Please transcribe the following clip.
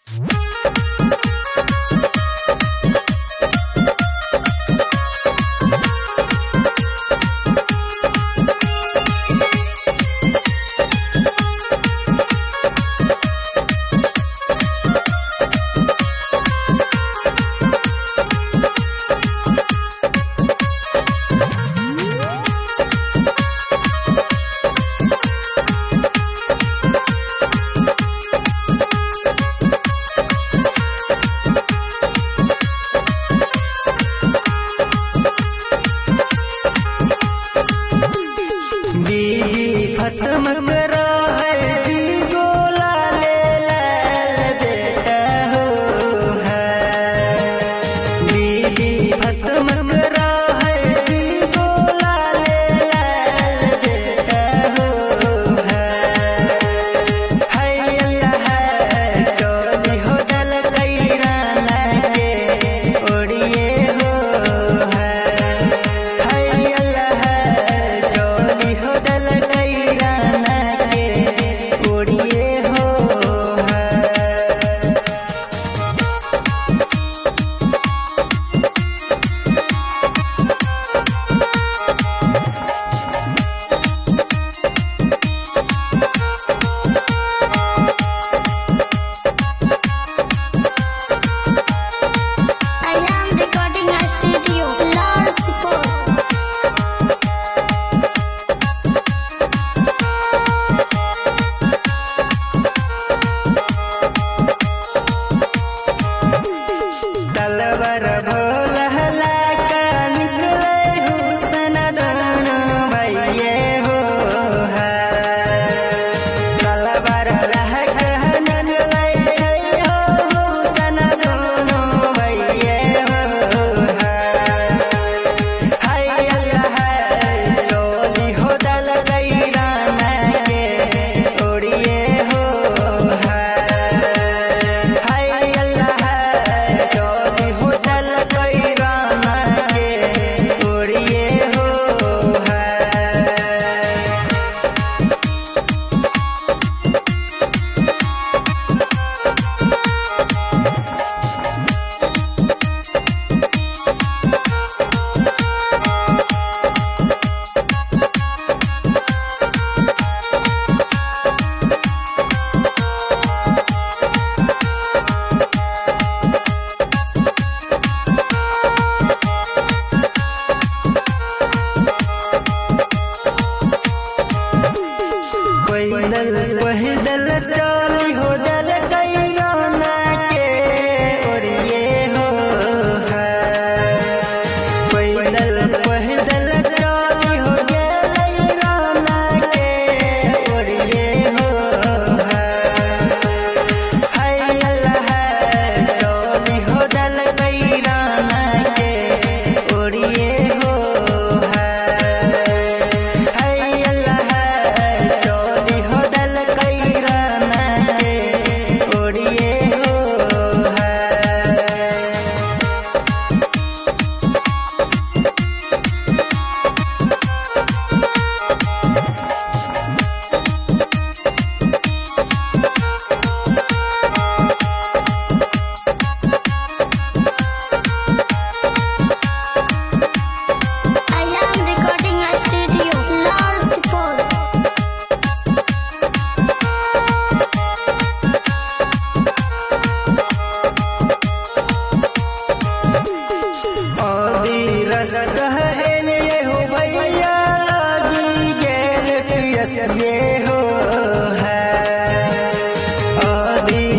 खत्म करा है जी गोला ले लाल बेटा हो है। बीबी खत्म करा है जी गोला ले लाल बेटा हो है। अल्लाह चोली हो दल कैराना के ओड़िए हो है। अल्लाह चोली हो दल कैराना के ओड़िए हो है। Alarm Recording Studio, Lord Support. तलवर Bhola का निकले हुसन दोनों भैये हो है। तलवर लहका निकले हुसन दोनों भैये हो है। अल्लाह चोली हो दल कैराना के ओड़िए हो है। अल्लाह चोली हो दल कैराना के ओड़िए हो है। दल चोली हो दल कैराना के ओड़िए हो है। दल चोली हो दल कैराना के ओड़िए हो है। अल्लाह चोली हो दल कैराना के ओड़िए हो है। अल्लाह चोली हो दल कैराना के ओड़िए हो है। Alarm Recording Studio, Lord Support. आदि रस सहले हो भैया लागी गेल पियस ये हो है। आदि